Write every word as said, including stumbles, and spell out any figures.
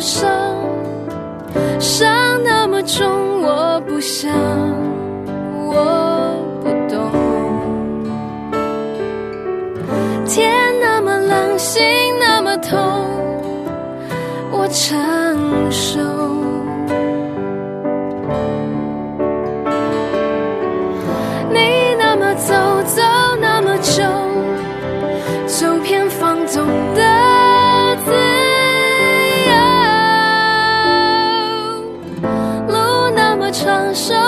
伤，伤那么重，我不想，我不懂。天那么冷，心那么痛，我承受。你那么走，走那么久，走遍放纵的自由，路那么长，手